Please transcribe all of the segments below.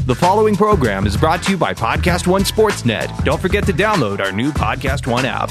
The following program is brought to you by Podcast One Sportsnet. Don't forget to download our new Podcast One app.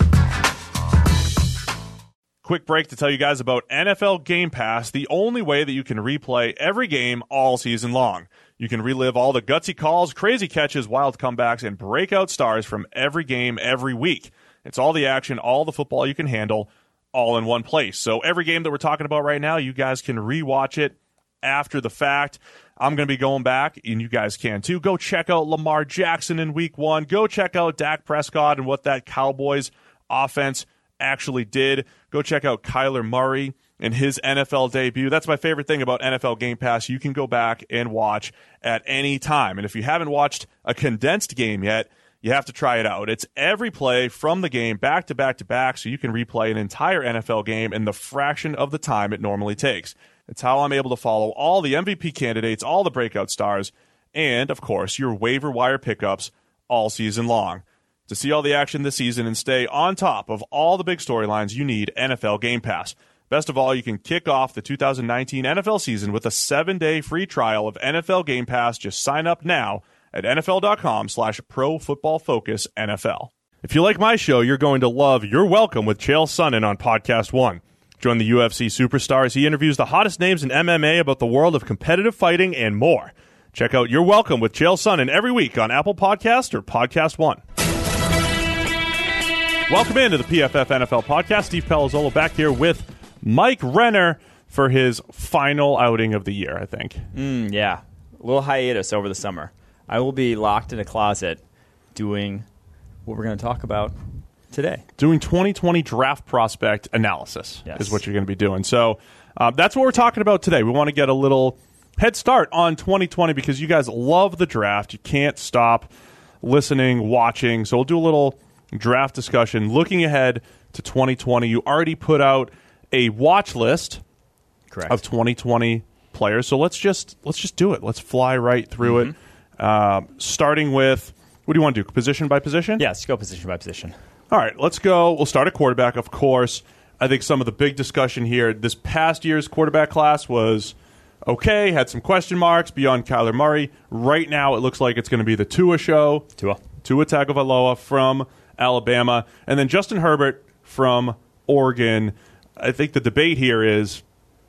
Quick break to tell you guys about NFL Game Pass, the only way that you can replay every game all season long. You can relive all the gutsy calls, crazy catches, wild comebacks, and breakout stars from every game every week. It's all the action, all the football you can handle, all in one place. So every game that we're talking about right now, you guys can rewatch it after the fact. I'm going to be going back, and you guys can too. Go check out Lamar Jackson in Week 1. Go check out Dak Prescott and what that Cowboys offense actually did. Go check out Kyler Murray and his NFL debut. That's my favorite thing about NFL Game Pass. You can go back and watch at any time. And if you haven't watched a condensed game yet, you have to try it out. It's every play from the game back to back to back, so you can replay an entire NFL game in the fraction of the time it normally takes. It's how I'm able to follow all the MVP candidates, all the breakout stars, and, of course, your waiver wire pickups all season long. To see all the action this season and stay on top of all the big storylines, you need NFL Game Pass. Best of all, you can kick off the 2019 NFL season with a 7-day free trial of NFL Game Pass. Just sign up now at NFL.com/ProFootballFocusNFL. If you like my show, you're going to love You're Welcome with Chael Sonnen on Podcast One. Join the UFC superstars. He interviews the hottest names in MMA about the world of competitive fighting and more. Check out You're Welcome with Chael Sonnen every week on Apple Podcasts or Podcast One. Welcome into the PFF NFL Podcast. Steve Palazzolo back here with Mike Renner for his final outing of the year, I think. Yeah, a little hiatus over the summer. I will be locked in a closet doing what we're going to talk about today. Doing 2020 draft prospect analysis is what you're going to be doing. So that's what we're talking about today. We want to get a little head start on 2020 because you guys love the draft. You can't stop listening, watching. So we'll do a little draft discussion looking ahead to 2020. You already put out a watch list of 2020 players. So let's just do it. Let's fly right through it. Starting with, what do you want to do? Position by position? Yeah, let's go position by position. All right, let's go. We'll start at quarterback, of course. I think some of the big discussion here, this past year's quarterback class was okay, had some question marks beyond Kyler Murray. Right now, it looks like it's going to be the Tua show. Tua Tagovailoa from Alabama, and then Justin Herbert from Oregon. I think the debate here is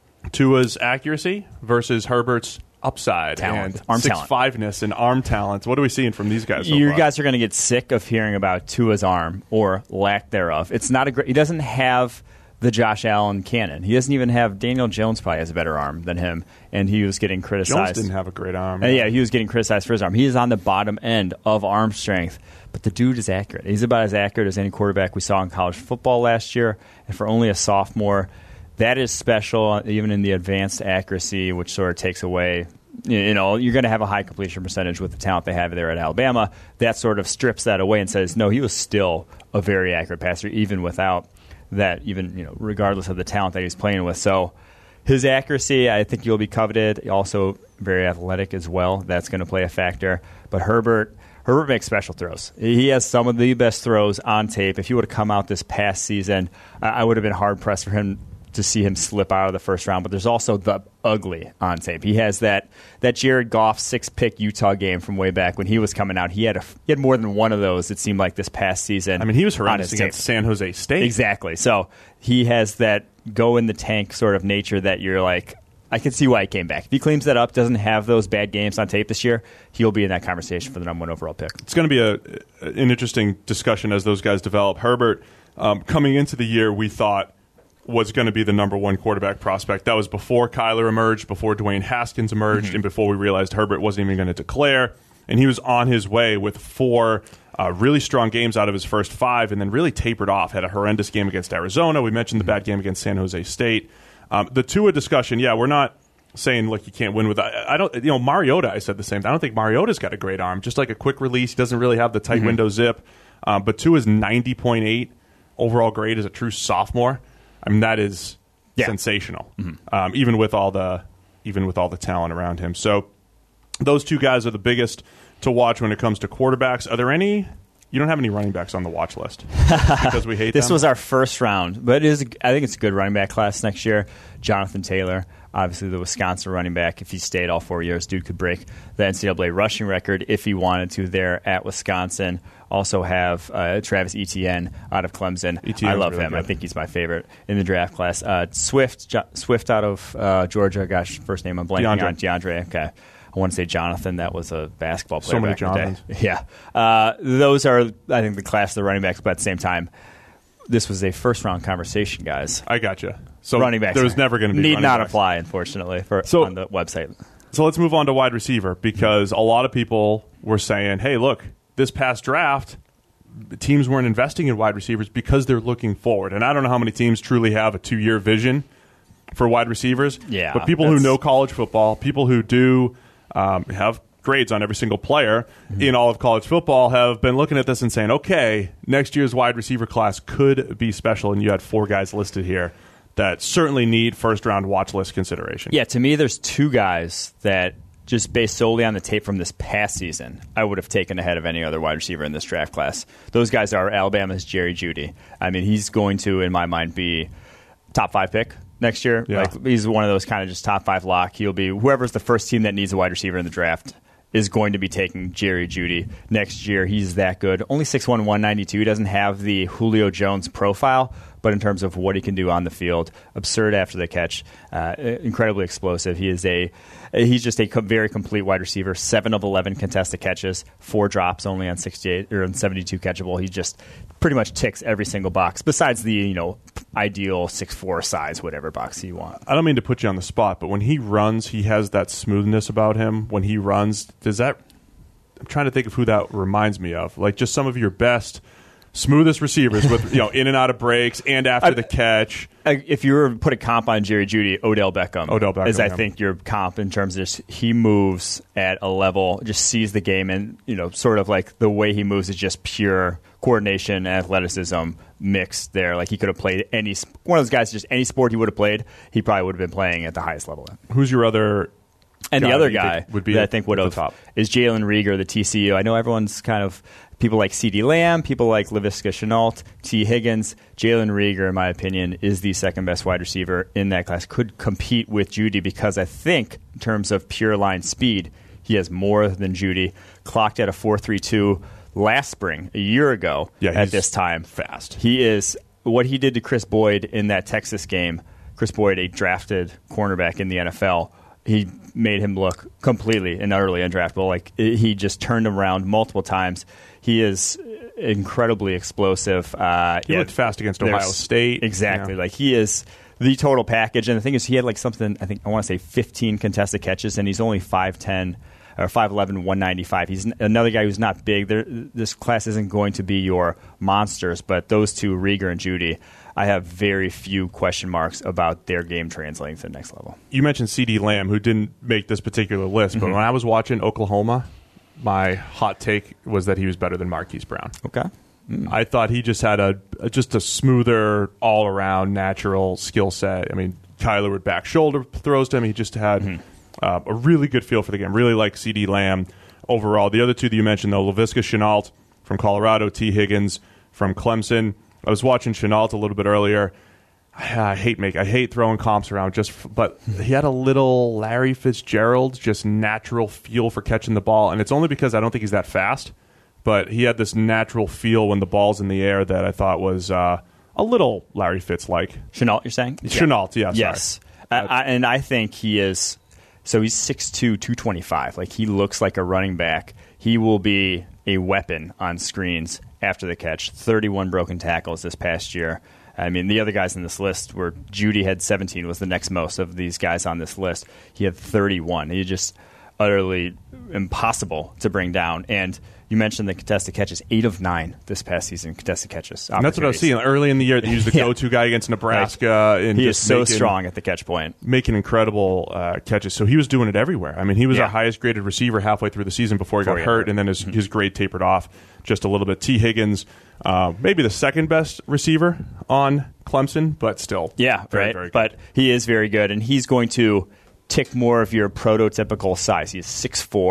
Tua's accuracy versus Herbert's upside talent, and arm 6'5"ness and arm talent. What are we seeing from these guys? You guys are going to get sick of hearing about Tua's arm or lack thereof. It's not a great. He doesn't have the Josh Allen cannon. He doesn't even have Daniel Jones. Probably has a better arm than him, and he was getting criticized. Jones didn't have a great arm. Yeah, he was getting criticized for his arm. He is on the bottom end of arm strength, but the dude is accurate. He's about as accurate as any quarterback we saw in college football last year, and for only a sophomore, that is special, even in the advanced accuracy, which sort of takes away. You know, you're going to have a high completion percentage with the talent they have there at Alabama. That sort of strips that away and says, no, he was still a very accurate passer, even without that, regardless of the talent that he's playing with. So his accuracy, I think, will be coveted. Also very athletic as well. That's going to play a factor. But Herbert makes special throws. He has some of the best throws on tape. If he would have come out this past season, I would have been hard-pressed for him to see him slip out of the first round. But there's also the ugly on tape. He has that Jared Goff 6-pick Utah game from way back when he was coming out. He had more than one of those, it seemed like, this past season. I mean, he was horrendous against San Jose State. Exactly. So he has that go-in-the-tank sort of nature that you're like, I can see why he came back. If he cleans that up, doesn't have those bad games on tape this year, he'll be in that conversation for the number 1 overall pick. It's going to be an interesting discussion as those guys develop. Herbert, coming into the year, we thought was going to be the number 1 quarterback prospect. That was before Kyler emerged, before Dwayne Haskins emerged, and before we realized Herbert wasn't even going to declare. And he was on his way with 4 really strong games out of his first 5, and then really tapered off. Had a horrendous game against Arizona. We mentioned the bad game against San Jose State. The Tua discussion, we're not saying, look, you can't win with that. I don't, Mariota, I said the same thing. I don't think Mariota's got a great arm. Just like a quick release. He doesn't really have the tight window zip. But Tua's 90.8 overall grade as a true sophomore. I mean, that is sensational, even with all the talent around him. So those two guys are the biggest to watch when it comes to quarterbacks. Are there any You don't have any running backs on the watch list because we hate This them? was our first round, but I think it's a good running back class next year. Jonathan Taylor, obviously the Wisconsin running back. If he stayed all 4 years, dude could break the NCAA rushing record if he wanted to there at Wisconsin. Also have Travis Etienne out of Clemson. I love really him. Good. I think he's my favorite in the draft class. Swift out of Georgia. Gosh, first name I'm blanking on. DeAndre. Okay. I want to say Jonathan. That was a basketball player. So many back in the day. Jonathans. Yeah. Those are, I think, the class of the running backs, but at the same time, this was a first-round conversation, guys. I gotcha. So running backs there was never going to be need not backs. apply, unfortunately, on the website. So let's move on to wide receiver, because a lot of people were saying, hey, look, this past draft, teams weren't investing in wide receivers because they're looking forward. And I don't know how many teams truly have a 2-year vision for wide receivers. Yeah, but people who know college football, people who do have grades on every single player in all of college football have been looking at this and saying, okay, next year's wide receiver class could be special. And you had 4 guys listed here that certainly need first-round watch list consideration. Yeah, to me, there's 2 guys that, just based solely on the tape from this past season, I would have taken ahead of any other wide receiver in this draft class. Those guys are Alabama's Jerry Jeudy. I mean, he's going to, in my mind, be top 5 pick next year. Yeah. Like, he's one of those kind of just top 5 lock. He'll be whoever's the first team that needs a wide receiver in the draft is going to be taking Jerry Jeudy next year. He's that good. Only 6'1", 192. He doesn't have the Julio Jones profile, but in terms of what he can do on the field, absurd after the catch, incredibly explosive. He's just a very complete wide receiver. 7 of 11 contested catches, 4 drops only on 68 or on 72 catchable. He just pretty much ticks every single box, besides the ideal 6'4" size, whatever box you want. I don't mean to put you on the spot, but when he runs, he has that smoothness about him. When he runs, I'm trying to think of who that reminds me of. Like just some of your best, smoothest receivers with in and out of breaks and after the catch. If you were to put a comp on Jerry Jeudy, Odell Beckham is, I think, your comp in terms of just he moves at a level, just sees the game, and sort of like the way he moves is just pure coordination and athleticism mixed there. Like he could have played one of those guys, just any sport he would have played, he probably would have been playing at the highest level. Who's your other? And the other guy would be that I think would have top is Jalen Reagor, the TCU. I know everyone's kind of people like CeeDee Lamb, people like Laviska Shenault, T. Higgins. Jalen Reagor, in my opinion, is the second best wide receiver in that class. Could compete with Jeudy because I think in terms of pure line speed, he has more than Jeudy. Clocked at a 4.32 last spring, a year ago at this time. Fast. He is what he did to Chris Boyd in that Texas game. Chris Boyd, a drafted cornerback in the NFL. He made him look completely and utterly undraftable. Like he just turned him around multiple times. He is incredibly explosive. He looked fast against Ohio State. Exactly. Yeah. Like he is the total package. And the thing is, he had like something, I want to say 15 contested catches, and he's only 5'10", or 5'11", 195. He's another guy who's not big. This class isn't going to be your monsters, but those two, Reagor and Jeudy, I have very few question marks about their game translating to the next level. You mentioned CeeDee Lamb, who didn't make this particular list, but when I was watching Oklahoma, my hot take was that he was better than Marquise Brown. Okay. I thought he just had a smoother, all-around, natural skill set. I mean, Kyler would back shoulder throws to him. He just had a really good feel for the game. Really like CeeDee Lamb overall. The other two that you mentioned, though, Laviska Shenault from Colorado, T. Higgins from Clemson. I was watching Shenault a little bit earlier. I hate throwing comps around, but he had a little Larry Fitzgerald, just natural feel for catching the ball, and it's only because I don't think he's that fast, but he had this natural feel when the ball's in the air that I thought was a little Larry Fitz-like. Shenault, you're saying? Shenault, yeah. Yes. And I think he is, so he's 6'2", 225. Like, he looks like a running back. He will be a weapon on screens after the catch. 31 broken tackles this past year. I mean, the other guys in this list were Jeudy had 17, was the next most of these guys on this list. He had 31. He just utterly impossible to bring down. And you mentioned the contested catches, 8 of 9 this past season, contested catches. And that's what I was seeing early in the year. They used the go-to guy against Nebraska. And he is so strong at the catch point. Making incredible catches. So he was doing it everywhere. I mean, he was our highest-graded receiver halfway through the season before he got hurt, and then his grade tapered off just a little bit. T. Higgins, maybe the second-best receiver on Clemson, but still. Yeah, very, very good. But he is very good, and he's going to tick more of your prototypical size. He is 6'4",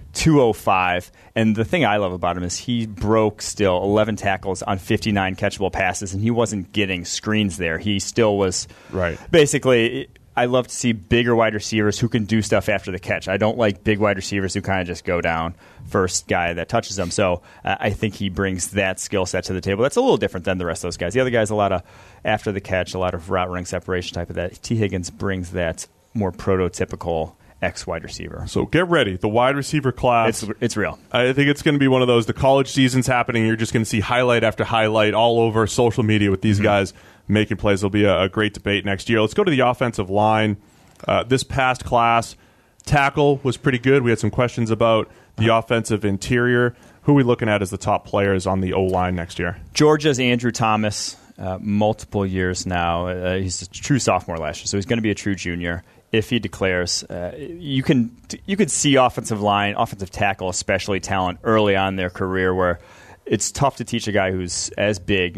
205. And the thing I love about him is he broke still 11 tackles on 59 catchable passes, and he wasn't getting screens there. He still was basically. I love to see bigger wide receivers who can do stuff after the catch. I don't like big wide receivers who kind of just go down first guy that touches them. So I think he brings that skill set to the table. That's a little different than the rest of those guys. The other guys, a lot of after the catch, a lot of route running separation type of that. T. Higgins brings that more prototypical wide receiver. So get ready. The wide receiver class. It's real. I think it's going to be one of those, the college season's happening. You're just going to see highlight after highlight all over social media with these guys making plays. It'll be a great debate next year. Let's go to the offensive line. This past class, tackle was pretty good. We had some questions about the offensive interior. Who are we looking at as the top players on the O-line next year? Georgia's Andrew Thomas, multiple years now. He's a true sophomore last year, so he's going to be a true junior. If he declares, you could see offensive tackle, especially talent early on in their career, where it's tough to teach a guy who's as big,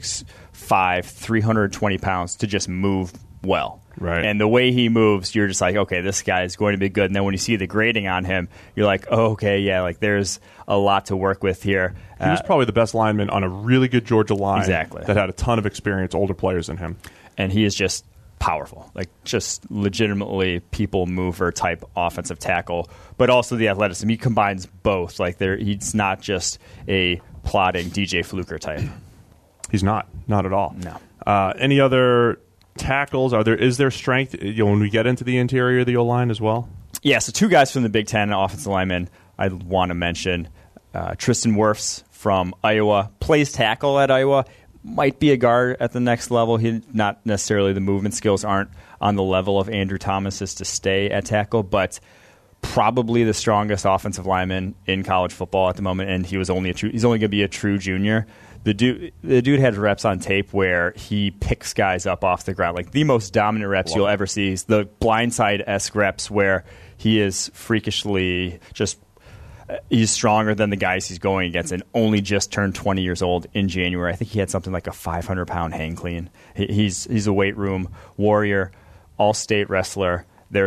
6'5", 320 pounds, to just move well. Right. And the way he moves, you're just like, okay, this guy is going to be good. And then when you see the grading on him, you're like, oh, okay, yeah, like there's a lot to work with here. He was probably the best lineman on a really good Georgia line. Exactly. That had a ton of experience, older players than him. And he is just powerful, like just legitimately people mover type offensive tackle, but also the athleticism. He combines both. Like he's not just a plodding DJ Fluker type. He's not at all. No. Any other tackles? Is there strength when we get into the interior of the O-line as well? Yeah, so two guys from the Big Ten offensive linemen I want to mention. Tristan Wirfs from Iowa, plays tackle at Iowa. Might be a guard at the next level. He not necessarily, the movement skills aren't on the level of Andrew Thomas's to stay at tackle, but probably the strongest offensive lineman in college football at the moment. And he's only going to be a true junior. The dude had reps on tape where he picks guys up off the ground, like the most dominant reps you'll ever see. The blindside-esque reps where he is freakishly just. He's stronger than the guys he's going against, and only just turned 20 years old in January. I think he had something like a 500-pound hang clean. He's a weight room warrior, all-state wrestler.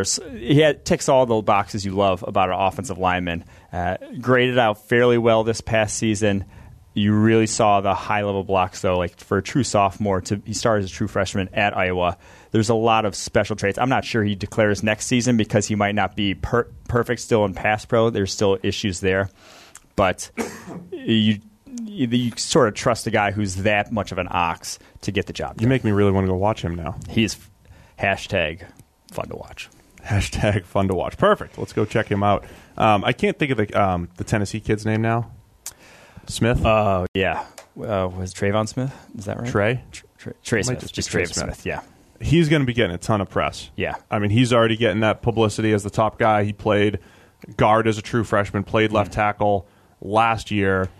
He ticks all the boxes you love about an offensive lineman. Graded out fairly well this past season. You really saw the high-level blocks, though. Like for a true sophomore, he started as a true freshman at Iowa. There's a lot of special traits. I'm not sure he declares next season because he might not be perfect still in pass pro. There's still issues there. But you sort of trust a guy who's that much of an ox to get the job done. You make me really want to go watch him now. He's #fun to watch. #fun to watch. Perfect. Let's go check him out. I can't think of the Tennessee kid's name now. Smith? Yeah. Was Trayvon Smith? Is that right? Trey Smith. Just Trey Smith, yeah. He's going to be getting a ton of press. Yeah. I mean, he's already getting that publicity as the top guy. He played guard as a true freshman, played left tackle last year,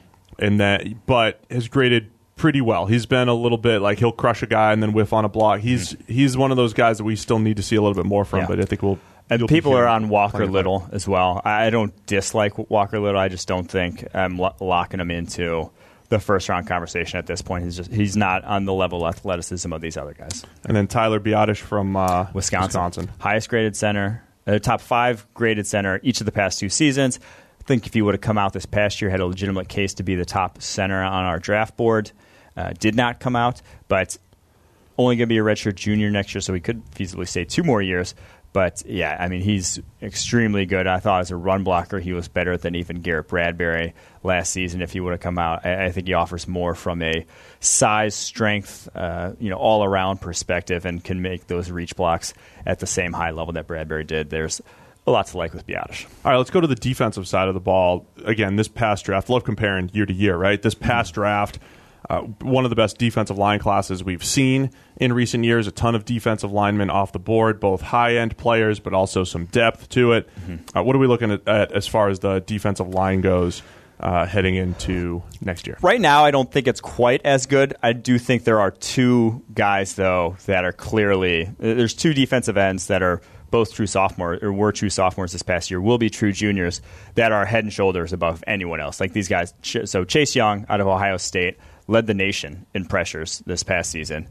but has graded pretty well. He's been a little bit like he'll crush a guy and then whiff on a block. He's one of those guys that we still need to see a little bit more from, but I think and people are on Walker Little as well. I don't dislike Walker Little. I just don't think I'm locking him into the first-round conversation at this point. He's not on the level of athleticism of these other guys. And then Tyler Biadasz from Wisconsin. Highest-graded center, top 5 graded center each of the past 2 seasons. I think if he would have come out this past year, had a legitimate case to be the top center on our draft board. Did not come out, but only going to be a redshirt junior next year, so he could feasibly stay 2 more years. But, yeah, I mean, he's extremely good. I thought as a run blocker, he was better than even Garrett Bradbury last season if he would have come out. I think he offers more from a size, strength, all-around perspective and can make those reach blocks at the same high level that Bradbury did. There's a lot to like with Biadasz. All right, let's go to the defensive side of the ball. Again, this past draft, love comparing year to year, right? This past draft, one of the best defensive line classes we've seen in recent years. A ton of defensive linemen off the board, both high-end players, but also some depth to it. What are we looking at as far as the defensive line goes heading into next year? Right now, I don't think it's quite as good. I do think there are 2 guys, though, that are clearly – there's 2 defensive ends that are both true sophomores, or were true sophomores this past year, will be true juniors, that are head and shoulders above anyone else. Like these guys. So Chase Young out of Ohio State led the nation in pressures this past season,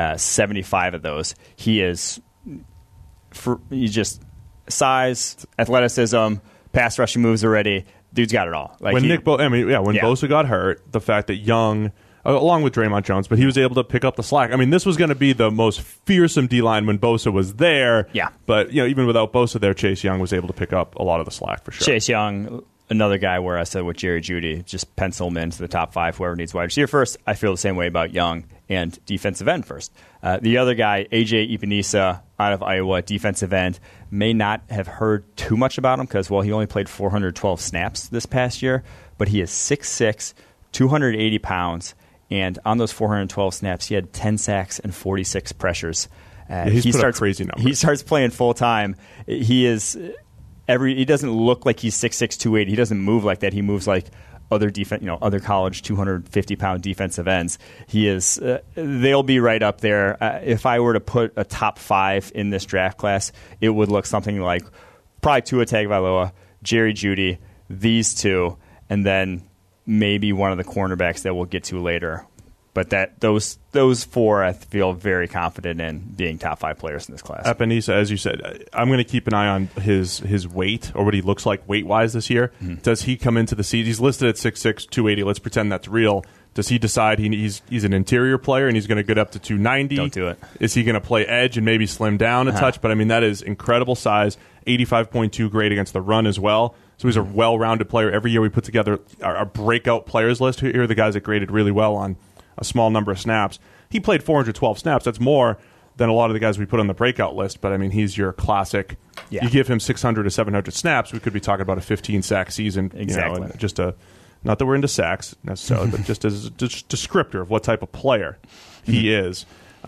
75 of those. He just size, athleticism, pass rushing moves already. Dude's got it all. When Bosa got hurt, the fact that Young, along with Draymond Jones, but he was able to pick up the slack. I mean, this was going to be the most fearsome D-line when Bosa was there. Yeah. But, even without Bosa there, Chase Young was able to pick up a lot of the slack for sure. Chase Young, another guy where I said with Jerry Jeudy, just pencil him into the top 5, whoever needs wide receiver first. I feel the same way about Young and defensive end first. The other guy, A.J. Epinesa out of Iowa, defensive end, may not have heard too much about him because, he only played 412 snaps this past year, but he is 6'6", 280 pounds, and on those 412 snaps, he had 10 sacks and 46 pressures. He starts crazy numbers. He starts playing full-time. He doesn't look like he's 6'6", 280. He doesn't move like that. He moves like other other college 250-pound defensive ends. He is. They'll be right up there. If I were to put a top 5 in this draft class, it would look something like probably Tua Tagovailoa, Jerry Jeudy, these two, and then maybe one of the cornerbacks that we'll get to later. But those 4, I feel very confident in being top 5 players in this class. Epinesa, as you said, I'm going to keep an eye on his weight or what he looks like weight-wise this year. Mm-hmm. Does he come into the season? He's listed at 6'6", 280. Let's pretend that's real. Does he decide he's an interior player and he's going to get up to 290? Don't do it. Is he going to play edge and maybe slim down a touch? But, that is incredible size, 85.2 grade against the run as well. So he's a well-rounded player. Every year we put together our breakout players list. Here are the guys that graded really well on a small number of snaps. He played 412 snaps. That's more than a lot of the guys we put on the breakout list, but he's your classic. Yeah. You give him 600 to 700 snaps, we could be talking about a 15-sack season. Exactly. Not that we're into sacks necessarily, but just as a descriptor of what type of player he is.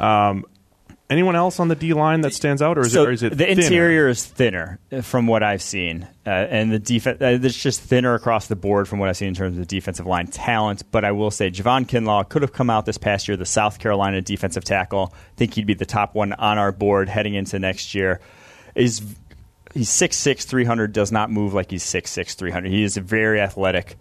Anyone else on the D-line that stands out, or is it the thinner? Interior is thinner from what I've seen, and the defense it's just thinner across the board from what I've seen in terms of defensive line talent. But I will say Javon Kinlaw could have come out this past year, the South Carolina defensive tackle. I think he'd be the top one on our board heading into next year. He's 6'6", 300, does not move like he's 6'6", 300. He is very athletic,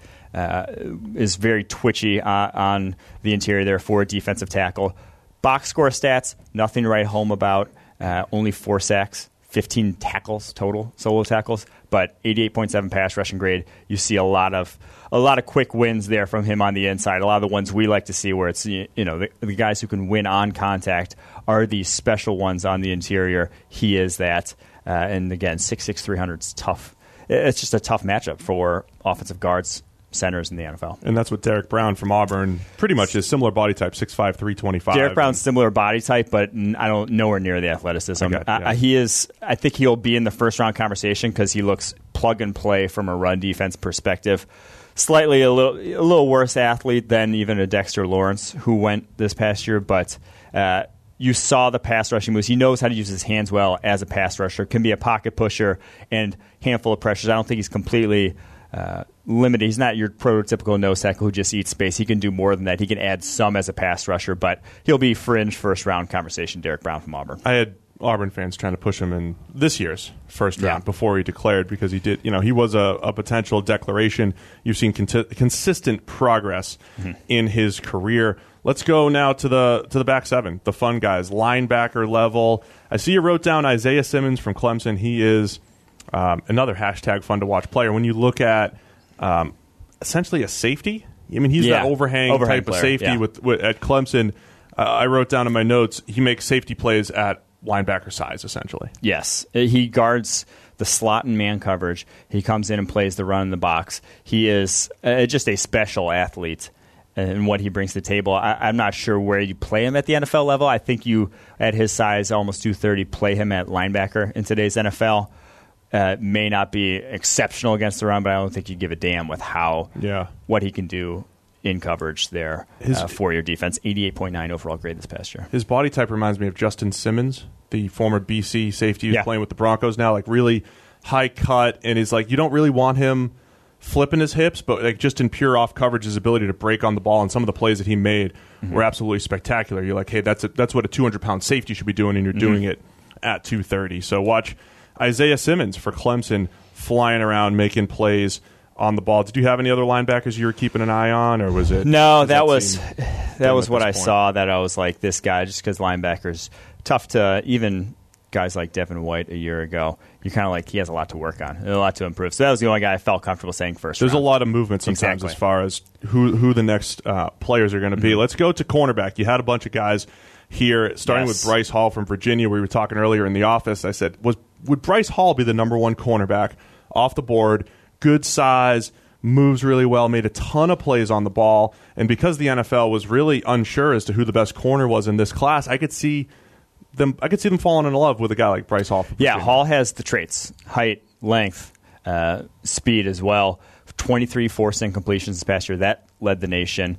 is very twitchy on the interior there for a defensive tackle. Box score stats, nothing to write home about. Only 4 sacks, 15 tackles total, solo tackles, but 88.7 pass rushing grade. You see a lot of quick wins there from him on the inside. A lot of the ones we like to see, where it's the guys who can win on contact are these special ones on the interior. He is that, and again, 6'6", 300 is tough. It's just a tough matchup for offensive guards, centers in the NFL. And that's what Derek Brown from Auburn pretty much is. Similar body type, 6'5", 325. Derek Brown's similar body type, but nowhere near the athleticism. He is. I think he'll be in the first-round conversation because he looks plug-and-play from a run defense perspective. Slightly a little worse athlete than even a Dexter Lawrence who went this past year, but you saw the pass rushing moves. He knows how to use his hands well as a pass rusher, can be a pocket pusher, and handful of pressures. I don't think he's completely limited. He's not your prototypical nose tackle who just eats space. He can do more than that. He can add some as a pass rusher, but he'll be fringe first-round conversation, Derek Brown from Auburn. I had Auburn fans trying to push him in this year's first round before he declared, because he did. He was a potential declaration. You've seen consistent progress in his career. Let's go now to the back seven, the fun guys, linebacker level. I see you wrote down Isaiah Simmons from Clemson. He is another hashtag fun to watch player. When you look at essentially a safety, he's that overhang type player, of safety with at Clemson. I wrote down in my notes, he makes safety plays at linebacker size, essentially. Yes. He guards the slot and man coverage. He comes in and plays the run in the box. He is just a special athlete and what he brings to the table. I'm not sure where you play him at the NFL level. I think you, at his size, almost 230, play him at linebacker in today's NFL. May not be exceptional against the run, but I don't think you give a damn with what he can do in coverage there for your defense. 88.9 overall grade this past year. His body type reminds me of Justin Simmons, the former BC safety who's playing with the Broncos now, like really high cut, and is like, you don't really want him flipping his hips, but like just in pure off coverage, his ability to break on the ball and some of the plays that he made were absolutely spectacular. You're like, hey, that's what a 200-pound safety should be doing, and you're doing it at 230. So watch Isaiah Simmons for Clemson flying around, making plays on the ball. Did you have any other linebackers you were keeping an eye on, or was it? No, that was what I saw. That I was like, this guy, just because linebackers tough to even guys like Devin White a year ago, you're kind of like, he has a lot to work on, and a lot to improve. So that was the only guy I felt comfortable saying first There's round. a lot of movement sometimes as far as who the next players are going to be. Let's go to cornerback. You had a bunch of guys here, starting with Bryce Hall from Virginia. We were talking earlier in the office. I said, would Bryce Hall be the number one cornerback off the board? Good size, moves really well, made a ton of plays on the ball. And because the NFL was really unsure as to who the best corner was in this class, I could see them falling in love with a guy like Bryce Hall. Yeah, Hall has the traits: height, length, speed as well. 23 forced incompletions this past year. That led the nation.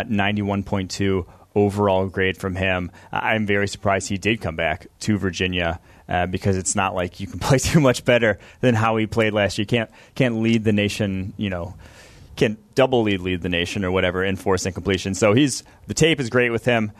91.2 overall grade from him. I'm very surprised he did come back to Virginia because it's not like you can play too much better than how he played last year. You can't lead the nation, can't double lead the nation or whatever in forced incompletion. So the tape is great with him.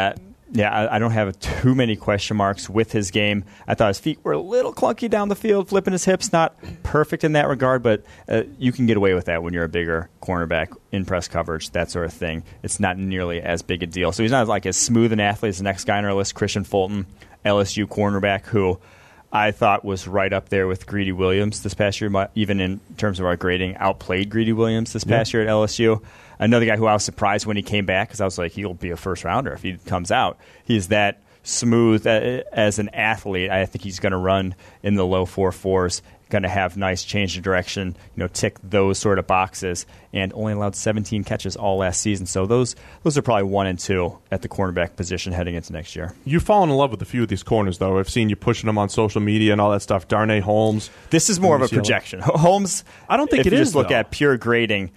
I don't have too many question marks with his game. I thought his feet were a little clunky down the field, flipping his hips. Not perfect in that regard, but you can get away with that when you're a bigger cornerback in press coverage, that sort of thing. It's not nearly as big a deal. So he's not like as smooth an athlete as the next guy on our list, Christian Fulton, LSU cornerback, who I thought was right up there with Greedy Williams this past year, even in terms of our grading, outplayed Greedy Williams this past year at LSU. Another guy who I was surprised when he came back, because I was like, he'll be a first-rounder if he comes out. He's that smooth as an athlete. I think he's going to run in the low 4.4s, going to have nice change of direction, tick those sort of boxes, and only allowed 17 catches all last season. So those are probably 1 and 2 at the cornerback position heading into next year. You've fallen in love with a few of these corners, though. I've seen you pushing them on social media and all that stuff. Darnay Holmes. This is more of a projection. Holmes, I don't think if it you is, just look at pure grading,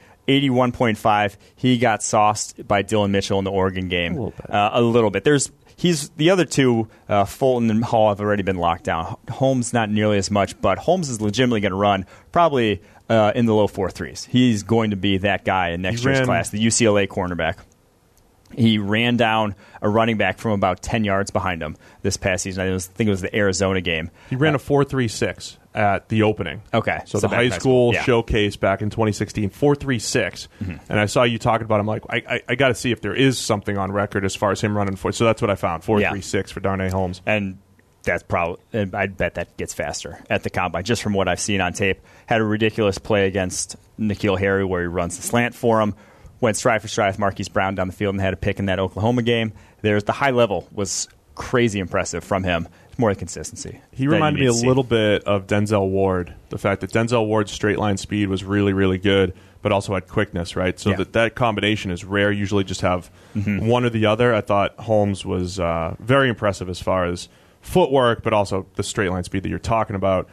81.5. He got sauced by Dylan Mitchell in the Oregon game. A little bit. He's the other two, Fulton and Hall, have already been locked down. Holmes not nearly as much, but Holmes is legitimately going to run probably in the low 4.3s. He's going to be that guy in next year's class, the UCLA cornerback. He ran down a running back from about 10 yards behind him this past season. I think it was the Arizona game. He ran a 4.36 at the opening. Okay. So the high school showcase back in 2016, 4.36. Mm-hmm. And I saw you talking about him like, I got to see if there is something on record as far as him running for. So that's what I found, 4.36 for Darnay Holmes. And that's probably, I bet that gets faster at the combine, just from what I've seen on tape. Had a ridiculous play against N'Keal Harry where he runs the slant for him. Went stride for stride with Marquise Brown down the field and had a pick in that Oklahoma game. The high level was crazy impressive from him. It's more the consistency. He reminded me a little bit of Denzel Ward. The fact that Denzel Ward's straight line speed was really, really good, but also had quickness, right? So that combination is rare. Usually just have one or the other. I thought Holmes was very impressive as far as footwork, but also the straight line speed that you're talking about.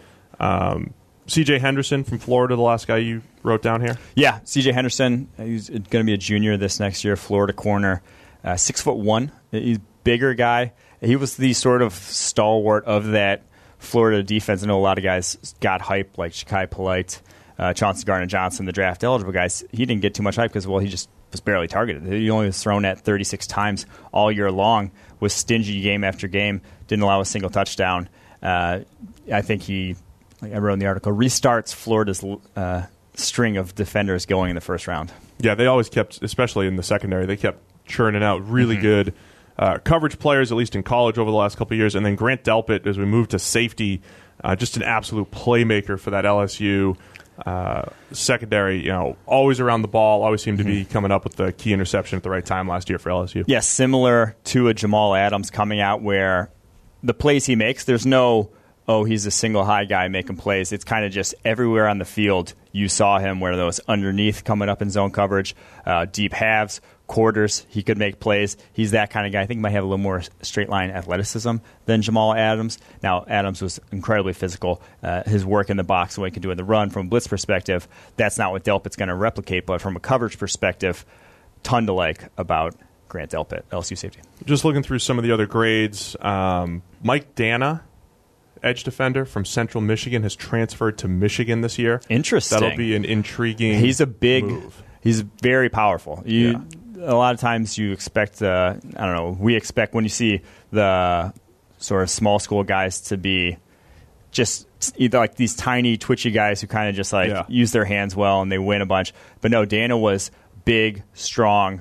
C.J. Henderson from Florida, the last guy you wrote down here? Yeah, C.J. Henderson. He's going to be a junior this next year, Florida corner. 6'1". He's a bigger guy. He was the sort of stalwart of that Florida defense. I know a lot of guys got hype, like Shakai Polite, Chauncey Gardner-Johnson, the draft-eligible guys. He didn't get too much hype because, he just was barely targeted. He only was thrown at 36 times all year long, was stingy game after game, didn't allow a single touchdown. I think he, like I wrote in the article, restarts Florida's string of defenders going in the first round. Yeah, they always kept, especially in the secondary, they kept churning out really good coverage players, at least in college over the last couple of years. And then Grant Delpit, as we moved to safety, just an absolute playmaker for that LSU secondary. Always around the ball, always seemed to be coming up with the key interception at the right time last year for LSU. Yeah, similar to a Jamal Adams coming out where the plays he makes, there's no, he's a single high guy making plays. It's kind of just everywhere on the field you saw him, where those underneath coming up in zone coverage, deep halves, quarters, he could make plays. He's that kind of guy. I think he might have a little more straight line athleticism than Jamal Adams. Now, Adams was incredibly physical. His work in the box, what he can do in the run from a blitz perspective, that's not what Delpit's going to replicate. But from a coverage perspective, ton to like about Grant Delpit, LSU safety. Just looking through some of the other grades, Mike Dana, edge defender from Central Michigan, has transferred to Michigan this year. Interesting. That'll be an intriguing move. He's very powerful. A lot of times you expect, we expect when you see the sort of small school guys to be just either like these tiny, twitchy guys who kind of just use their hands well and they win a bunch. But no, Dana was big, strong,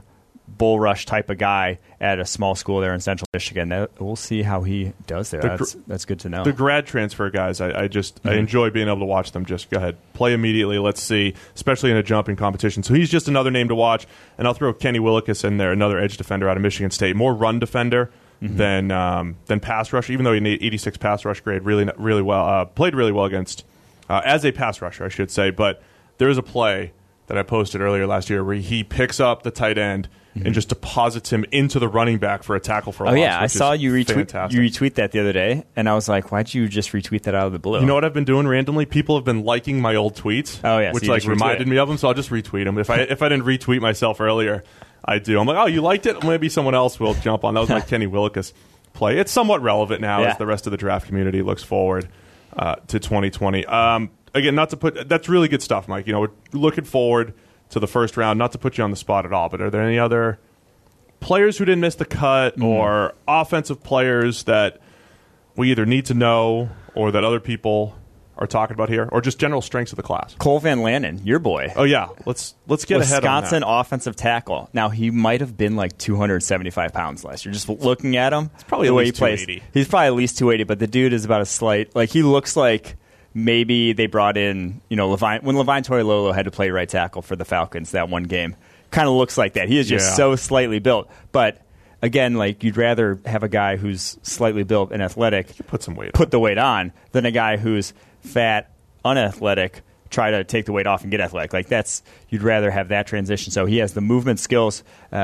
bull rush type of guy at a small school there in Central Michigan. We'll see how he does there. That's good to know. The grad transfer guys, I enjoy being able to watch them. Just go ahead, play immediately. Let's see, especially in a jumping competition. So he's just another name to watch. And I'll throw Kenny Willekes in there, another edge defender out of Michigan State, more run defender than pass rush. Even though he had an 86 pass rush grade, really well, played really well against as a pass rusher, I should say. But there was a play that I posted earlier last year where he picks up the tight end and just deposits him into the running back for a tackle for a loss. Oh, yeah. I saw you retweet that the other day, and I was like, why'd you just retweet that out of the blue? You know what I've been doing randomly? People have been liking my old tweets, which reminded me of them, so I'll just retweet them. If I didn't retweet myself earlier, I do. I'm like, oh, you liked it? Maybe someone else will jump on. That was my Kenny Willekes play. It's somewhat relevant now as the rest of the draft community looks forward to 2020. Again, not to put – that's really good stuff, Mike. We're looking forward to the first round, not to put you on the spot at all, but are there any other players who didn't miss the cut or offensive players that we either need to know or that other people are talking about here, or just general strengths of the class? Cole Van Lanen, your boy. Oh, yeah. Let's get ahead on that. Wisconsin offensive tackle. Now, he might have been like 275 pounds last year. Just looking at him, it's probably the at way least he plays. 280. He's probably at least 280, but the dude is about a slight – like, he looks like – maybe they brought in, when Levine Toilolo had to play right tackle for the Falcons that one game. Kind of looks like that. He is just so slightly built. But again, like, you'd rather have a guy who's slightly built and athletic put the weight on than a guy who's fat, unathletic, try to take the weight off and get athletic. Like, you'd rather have that transition. So he has the movement skills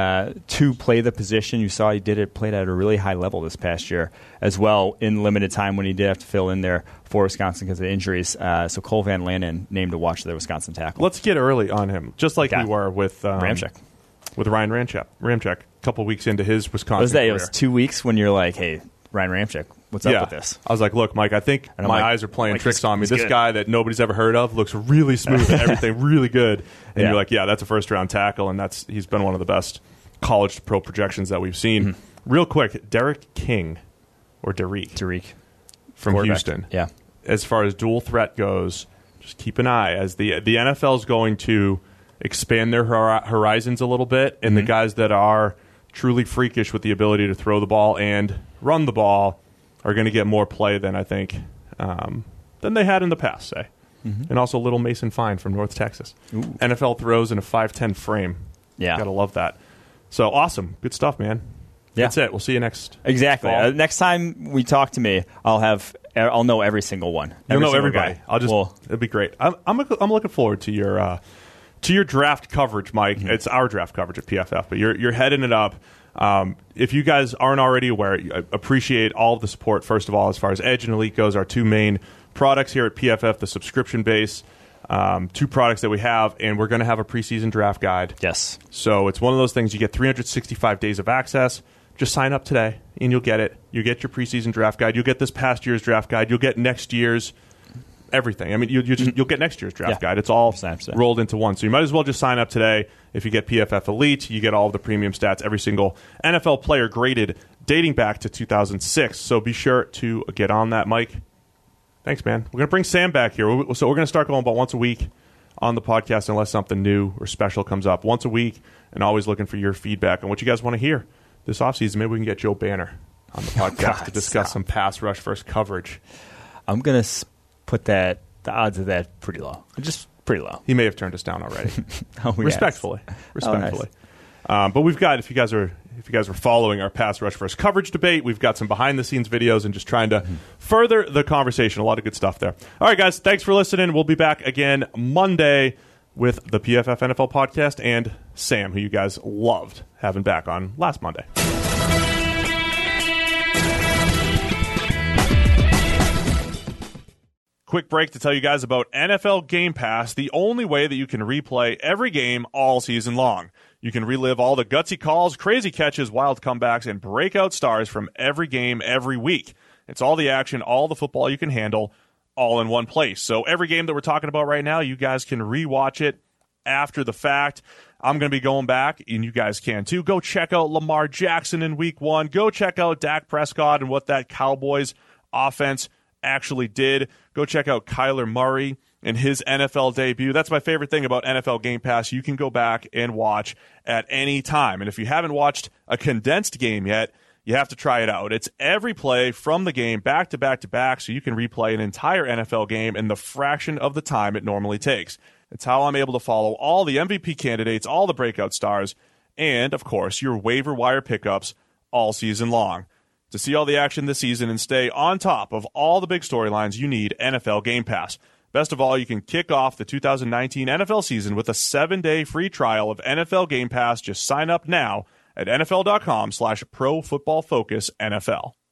to play the position. You saw he played at a really high level this past year as well in limited time when he did have to fill in there for Wisconsin because of injuries. So Cole Van Lanen named to watch the Wisconsin tackle. Let's get early on him, just like we were with Ramczyk. With Ryan Ramczyk a couple weeks into his Wisconsin was that? career. It was 2 weeks when you're like, hey, Ryan Ramczyk, what's up with this? I was like, look, Mike, I think my eyes are playing tricks on me. This guy that nobody's ever heard of looks really smooth and everything really good. And you're like, yeah, that's a first-round tackle, and he's been one of the best college to pro projections that we've seen. Real quick, Derek King, or Derek from Houston. Yeah. As far as dual threat goes, just keep an eye. As the NFL is going to expand their horizons a little bit, and the guys that are truly freakish with the ability to throw the ball and run the ball are going to get more play than I think than they had in the past, say. And also little Mason Fine from North Texas. Ooh. NFL throws in a 5'10 frame. Yeah. Got to love that. So awesome. Good stuff, man. Yeah. That's it. We'll see you next. Exactly. Next time we talk to me, I'll know every single one. You'll know everybody. It'll be great. I'm looking forward to your draft coverage, Mike. It's our draft coverage at PFF, but you're heading it up. If you guys aren't already aware, I appreciate all of the support, first of all, as far as Edge and Elite goes, our two main products here at PFF, the subscription base, two products that we have, and we're going to have a preseason draft guide. Yes. So it's one of those things, you get 365 days of access. Just sign up today, and you'll get it. You get your preseason draft guide. You'll get this past year's draft guide. You'll get next year's everything. I mean, you'll get next year's draft guide. It's all rolled into one. So you might as well just sign up today. If you get PFF Elite, you get all of the premium stats, every single NFL player graded dating back to 2006. So be sure to get on that, Mike. Thanks, man. We're going to bring Sam back here. So we're going to start going about once a week on the podcast unless something new or special comes up. Once a week, and always looking for your feedback on what you guys want to hear this offseason. Maybe we can get Joe Banner on the podcast to discuss some pass rush versus coverage. I'm going to put the odds of that pretty low. Just pretty low. He may have turned us down already. Respectfully. Nice. But we've got, if you guys are following our pass rush versus coverage debate, we've got some behind the scenes videos and just trying to further the conversation. A lot of good stuff there. All right, guys, thanks for listening. We'll be back again Monday with the PFF NFL podcast and Sam, who you guys loved having back on last Monday. Quick break to tell you guys about NFL Game Pass, the only way that you can replay every game all season long. You can relive all the gutsy calls, crazy catches, wild comebacks, and breakout stars from every game every week. It's all the action, all the football you can handle, all in one place. So every game that we're talking about right now, you guys can rewatch it after the fact. I'm going to be going back, and you guys can too. Go check out Lamar Jackson in Week 1. Go check out Dak Prescott and what that Cowboys offense actually did. Go check out Kyler Murray in his NFL debut. That's my favorite thing about NFL Game Pass. You can go back and watch at any time. And if you haven't watched a condensed game yet, you have to try it out. It's every play from the game back to back to back, so you can replay an entire NFL game in the fraction of the time it normally takes. It's how I'm able to follow all the MVP candidates, all the breakout stars, and, of course, your waiver wire pickups all season long. To see all the action this season and stay on top of all the big storylines, you need NFL Game Pass. Best of all, you can kick off the 2019 NFL season with a 7-day free trial of NFL Game Pass. Just sign up now at NFL.com/ProFootballFocusNFL.